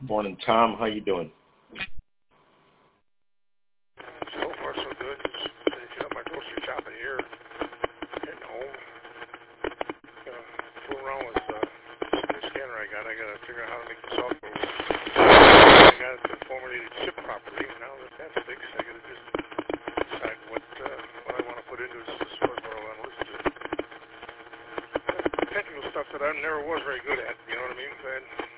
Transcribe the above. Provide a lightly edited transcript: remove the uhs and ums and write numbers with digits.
Morning, Tom. How you doing? So far, so good. Just finishing up my grocery shopping here. Heading home. Gonna fool around with the scanner I got. I gotta figure out how to make the software work. I got it to formulated ship properly. Now that that's fixed, I gotta just decide what I want to put into the source where I want to listen to. Technical stuff that I never was very good at. You know what I mean?